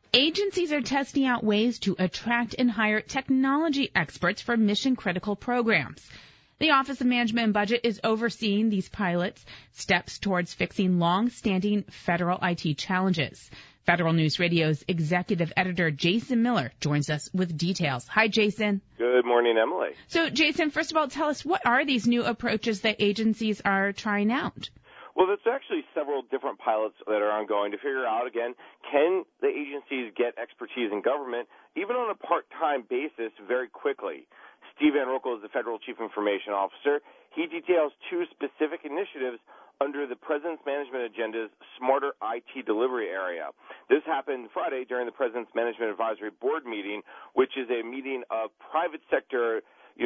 Agencies are testing out ways to attract and hire technology experts for mission-critical programs. The Office of Management and Budget is overseeing these pilots, steps towards fixing long-standing federal IT challenges. Federal News Radio's executive editor Jason Miller joins us with details. Hi, Jason. Good morning, Emily. So, Jason, first of all, tell us, what are these new approaches that agencies are trying out? Well, there's actually several different pilots that are ongoing to figure out, again, can the agencies get expertise in government, even on a part-time basis, very quickly? Steve Van Roekel is the Federal Chief Information Officer. He details two specific initiatives under the President's Management Agenda's Smarter IT Delivery area. This happened Friday during the President's Management Advisory Board meeting, which is a meeting of private sector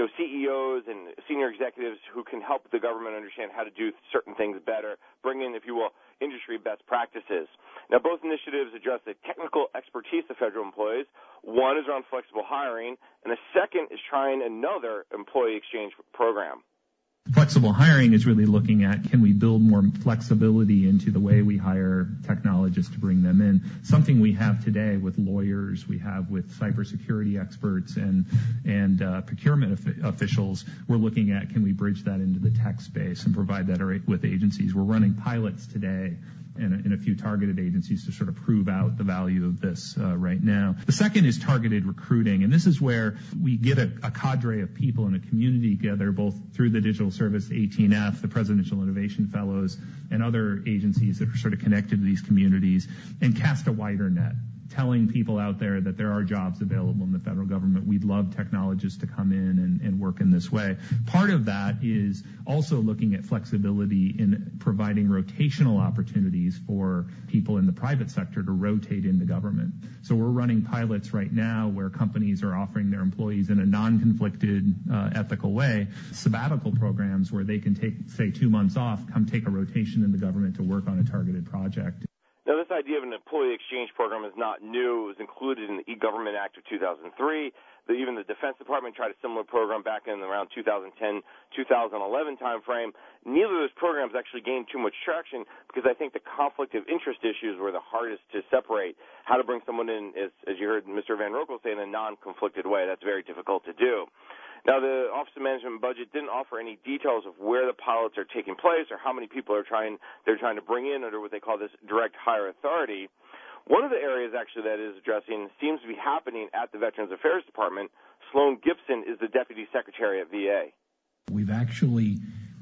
CEOs and senior executives who can help the government understand how to do certain things better, bring in, if you will, industry best practices. Now, both initiatives address the technical expertise of federal employees. One is around flexible hiring, and the second is trying another employee exchange program. Flexible hiring is really looking at, can we build more flexibility into the way we hire technologists to bring them in? Something we have today with lawyers, we have with cybersecurity experts and procurement officials. We're looking at, can we bridge that into the tech space and provide that with agencies? We're running pilots today in a few targeted agencies to sort of prove out the value of this right now. The second is targeted recruiting, and this is where we get a cadre of people in a community together, both through the Digital Service 18F, the Presidential Innovation Fellows, and other agencies that are sort of connected to these communities, and cast a wider net, telling people out there that there are jobs available in the federal government. We'd love technologists to come in and work in this way. Part of that is also looking at flexibility in providing rotational opportunities for people in the private sector to rotate into government. So we're running pilots right now where companies are offering their employees in a non-conflicted, ethical way, sabbatical programs where they can take, say, 2 months off, come take a rotation in the government to work on a targeted project. Now, this idea of an employee exchange program is not new. It was included in the E-Government Act of 2003. Even the Defense Department tried a similar program back in around 2010-2011 timeframe. Neither of those programs actually gained too much traction because I think the conflict of interest issues were the hardest to separate. How to bring someone in, as you heard Mr. Van Roekel say, in a non-conflicted way. That's very difficult to do. Now, the Office of Management and Budget didn't offer any details of where the pilots are taking place or how many people they're trying to bring in under what they call this direct hire authority. One of the areas actually that is addressing seems to be happening at the Veterans Affairs Department. Sloan Gibson is the Deputy Secretary at VA. We've actually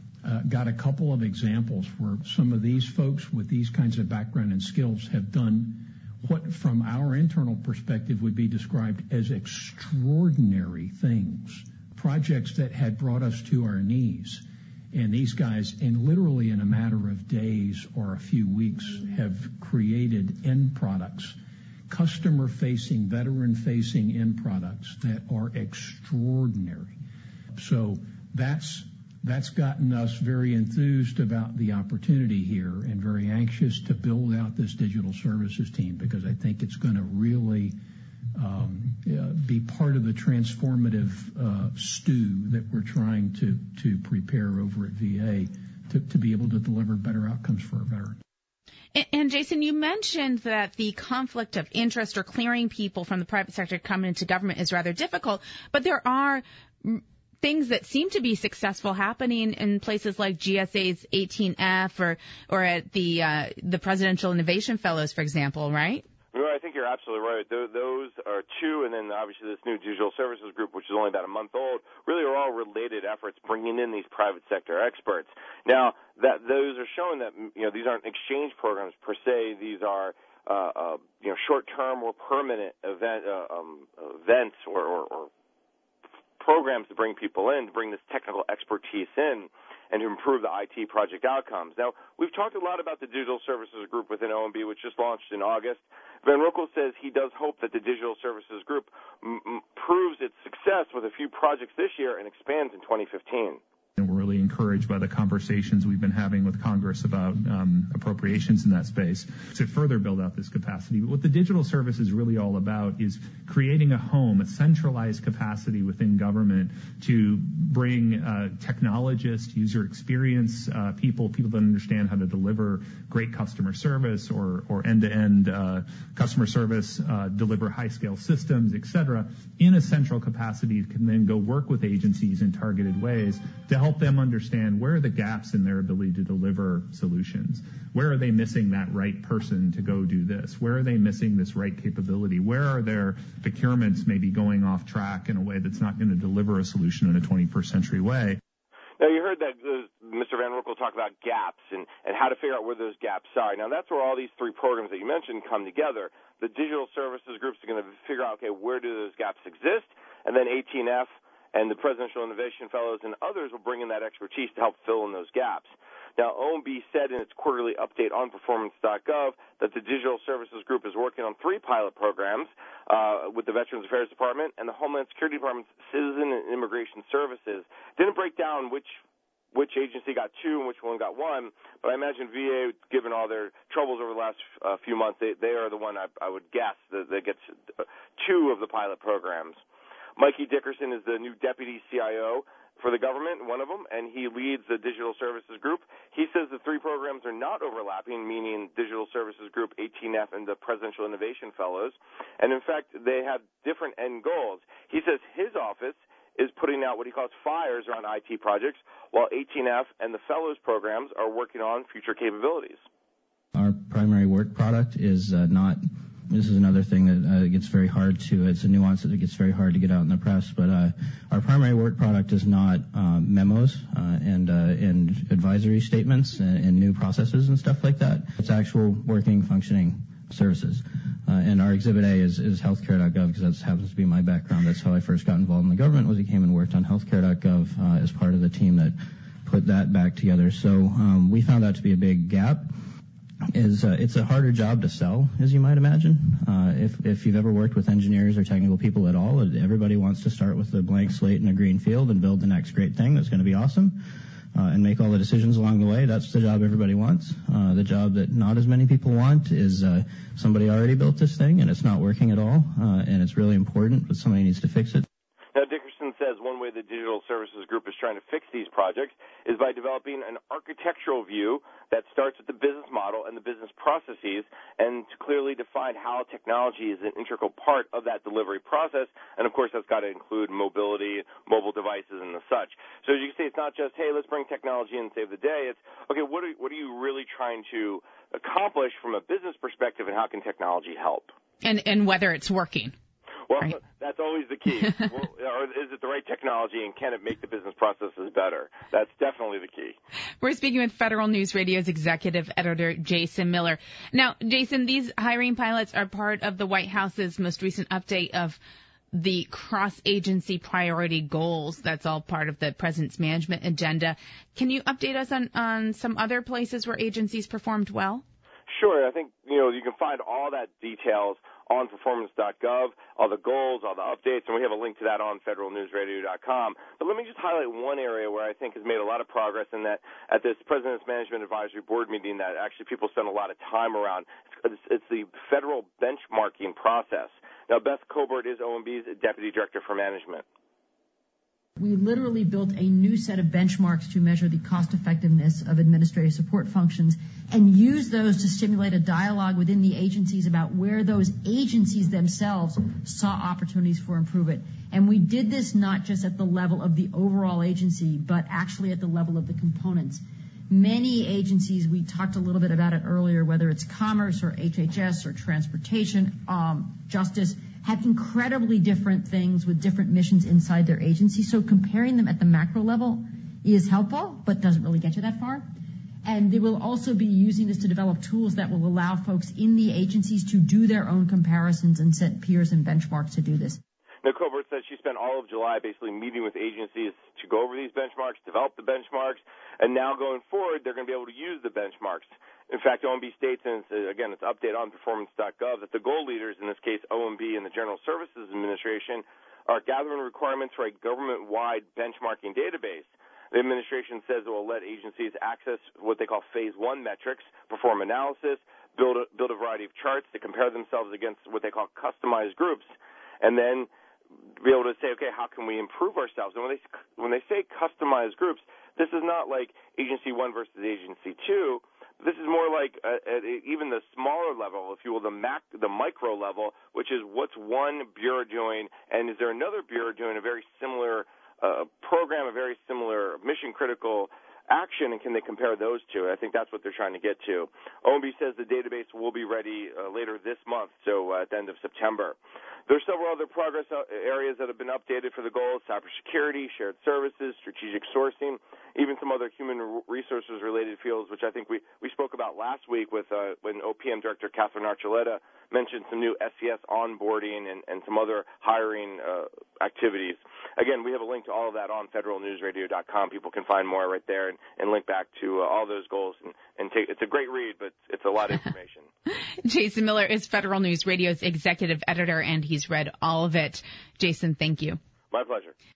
got a couple of examples where some of these folks with these kinds of background and skills have done what from our internal perspective would be described as extraordinary things. Projects that had brought us to our knees. And these guys, literally in a matter of days or a few weeks, have created end products, customer-facing, veteran-facing end products that are extraordinary. So that's gotten us very enthused about the opportunity here and very anxious to build out this digital services team because I think it's going to really be part of the transformative stew that we're trying to prepare over at VA to be able to deliver better outcomes for our veterans. And Jason, you mentioned that the conflict of interest or clearing people from the private sector coming into government is rather difficult, but there are things that seem to be successful happening in places like GSA's 18F or at the Presidential Innovation Fellows, for example, right? No, I think you're absolutely right. Those are two, and then obviously this new digital services group, which is only about a month old, really are all related efforts bringing in these private sector experts. Now, those are showing that these aren't exchange programs per se. These are short-term or permanent events or programs to bring people in, to bring this technical expertise in, and to improve the IT project outcomes. Now, we've talked a lot about the Digital Services Group within OMB, which just launched in August. Van Roekel says he does hope that the Digital Services Group proves its success with a few projects this year and expands in 2015. And we're really encouraged encouraged by the conversations we've been having with Congress about appropriations in that space to further build out this capacity. But what the digital service is really all about is creating a home, a centralized capacity within government to bring technologists, user experience people that understand how to deliver great customer service or end-to-end customer service, deliver high-scale systems, et cetera, in a central capacity, can then go work with agencies in targeted ways to help them understand where are the gaps in their ability to deliver solutions. Where are they missing that right person to go do this? Where are they missing this right capability? Where are their procurements maybe going off track in a way that's not going to deliver a solution in a 21st century way? Now, you heard that Mr. Van Roekel talk about gaps and how to figure out where those gaps are. Now, that's where all these three programs that you mentioned come together. The digital services groups are going to figure out, okay, where do those gaps exist? And then 18F and the Presidential Innovation Fellows and others will bring in that expertise to help fill in those gaps. Now, OMB said in its quarterly update on performance.gov that the Digital Services Group is working on 3 pilot programs with the Veterans Affairs Department and the Homeland Security Department's Citizen and Immigration Services. Didn't break down which agency got 2 and which one got 1, but I imagine VA, given all their troubles over the last few months, they are the one I would guess that gets 2 of the pilot programs. Mikey Dickerson is the new deputy CIO for the government, one of them, and he leads the Digital Services Group. He says the 3 programs are not overlapping, meaning Digital Services Group, 18F, and the Presidential Innovation Fellows. And, in fact, they have different end goals. He says his office is putting out what he calls fires around IT projects, while 18F and the Fellows programs are working on future capabilities. Our primary work product is not... This is another thing that gets very hard to, it's a nuance that gets very hard to get out in the press, but our primary work product is not memos and advisory statements and new processes and stuff like that. It's actual working, functioning services. And our Exhibit A is healthcare.gov because that happens to be my background. That's how I first got involved in the government, was I came and worked on healthcare.gov as part of the team that put that back together. So we found that to be a big gap. It's a harder job to sell, as you might imagine. If you've ever worked with engineers or technical people at all, everybody wants to start with a blank slate and a green field and build the next great thing that's going to be awesome and make all the decisions along the way. That's the job everybody wants. The job that not as many people want is somebody already built this thing and it's not working at all, and it's really important, but somebody needs to fix it. Now, Dickerson says one way the Digital Services Group is trying to fix these projects is by developing an architectural view that starts with the business model and the business processes and to clearly define how technology is an integral part of that delivery process. And, of course, that's got to include mobility, mobile devices, and the such. So as you can see, it's not just, hey, let's bring technology in and save the day. It's, okay, what are you really trying to accomplish from a business perspective, and how can technology help? And whether it's working. Well, right. That's always the key. Or is it the right technology, and can it make the business processes better? That's definitely the key. We're speaking with Federal News Radio's executive editor, Jason Miller. Now, Jason, these hiring pilots are part of the White House's most recent update of the cross-agency priority goals. That's all part of the president's management agenda. Can you update us on some other places where agencies performed well? Sure. I think, you can find all that details on performance.gov, all the goals, all the updates, and we have a link to that on federalnewsradio.com. But let me just highlight one area where I think has made a lot of progress, in that at this President's Management Advisory Board meeting that actually people spend a lot of time around. It's the federal benchmarking process. Now, Beth Colbert is OMB's Deputy Director for Management. We literally built a new set of benchmarks to measure the cost effectiveness of administrative support functions and use those to stimulate a dialogue within the agencies about where those agencies themselves saw opportunities for improvement. And we did this not just at the level of the overall agency, but actually at the level of the components. Many agencies, we talked a little bit about it earlier, whether it's Commerce or HHS or Transportation, Justice, have incredibly different things with different missions inside their agency. So comparing them at the macro level is helpful, but doesn't really get you that far. And they will also be using this to develop tools that will allow folks in the agencies to do their own comparisons and set peers and benchmarks to do this. Now, Colbert said she spent all of July basically meeting with agencies to go over these benchmarks, develop the benchmarks, and now going forward, they're going to be able to use the benchmarks. In fact, OMB states, and again, it's updated on performance.gov, that the goal leaders, in this case OMB and the General Services Administration, are gathering requirements for a government-wide benchmarking database. The administration says it will let agencies access what they call Phase 1 metrics, perform analysis, build a variety of charts to compare themselves against what they call customized groups, and then be able to say, okay, how can we improve ourselves? And when they say customized groups, this is not like Agency 1 versus Agency 2. This is more like at even the smaller level, if you will, the micro level, which is what's one bureau doing, and is there another bureau doing a very similar program, a very similar mission-critical action, and can they compare those two? I think that's what they're trying to get to. OMB says the database will be ready later this month, so at the end of September. There's several other progress areas that have been updated for the goals: cybersecurity, shared services, strategic sourcing, even some other human resources-related fields, which I think we spoke about last week with when OPM Director Catherine Archuleta mentioned some new SCS onboarding and some other hiring activities. Again, we have a link to all of that on federalnewsradio.com. People can find more right there and link back to all those goals and take. It's a great read, but it's a lot of information. Jason Miller is Federal News Radio's executive editor, and he's read all of it. Jason, thank you. My pleasure.